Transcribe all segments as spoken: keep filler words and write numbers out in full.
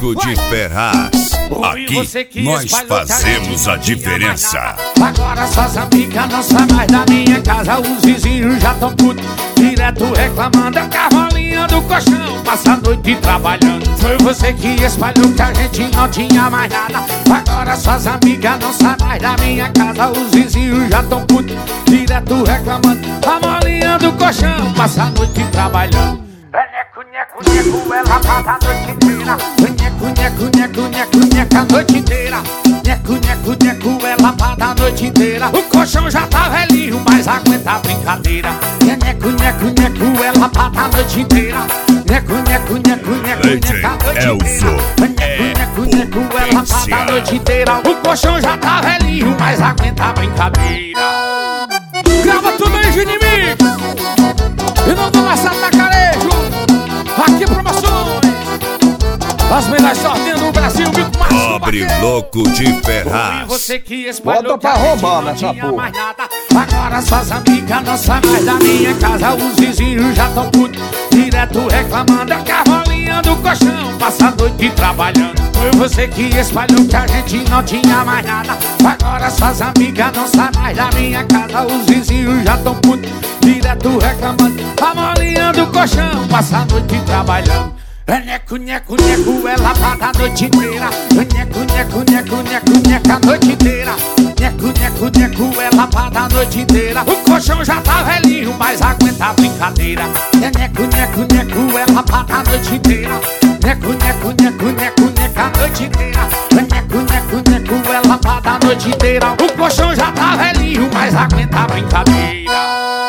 Bloco de Ferraz. Aqui nós fazemos a diferença. Agora suas amigas não saem mais da minha casa. Os vizinhos já tão putos, direto reclamando. A carrolinha do colchão passa a noite trabalhando. Foi você que espalhou que a gente não tinha mais nada. Agora suas amigas não saem mais da minha casa. Os vizinhos já tão putos, direto reclamando. A molinha do colchão passa a noite trabalhando. Neco, neco, neco, ela passa a noite inteira. Neco, neco, neco, neco, neco, a noite inteira. Neco, neco, neco, ela passa a noite inteira. O colchão já tá velhinho, mas aguenta a brincadeira. Neco, neco, neco, ela passa a noite inteira. Neco, neco, neco, neco, neco, a noite inteira. Neco, neco, neco, ela passa a noite inteira. O colchão já tá velhinho, mas aguenta a brincadeira. Grava tudo aí, Juninho Mix. E não do Laçado Tacarejo. Aqui promoções. As melhores sorteias do Brasil. Pobre Louco de Ferraz. Você que espalhou bota pra roubar nessa porra. Agora suas amigas não saem mais da minha casa. Os vizinhos já tão putos, direto reclamando. A carrolinha do colchão passa a noite trabalhando. Foi você que espalhou que a gente não tinha mais nada. Agora suas amigas não saem mais da minha casa. Os vizinhos já tão putos, direto reclamando. A molinha do colchão passa a noite trabalhando. Neco, neco, neco, ela passa a noite inteira. Neco, neco, neco, neco, neco, a noite inteira. Neco, neco, neco, ela passa a noite inteira. O colchão já tá velhinho, mas aguenta a brincadeira. Neco, neco, neco, ela passa a noite inteira. Neco, neco, neco, neco, neco, a noite inteira. Neco, neco, neco, ela passa a noite inteira. O colchão já tá velhinho, mas aguenta a brincadeira.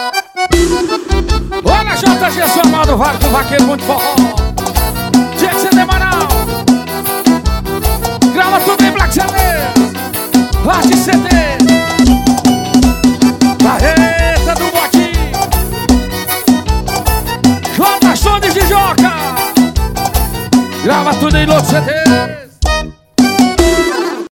Olha, J G, sua amado Vale do Vaqueiro, muito forró. Tinha que ser Demanal. Grava tudo em Black C D. Laje C D. Carreta do Botinho. J Sondes de Joca. Grava tudo em outro C D.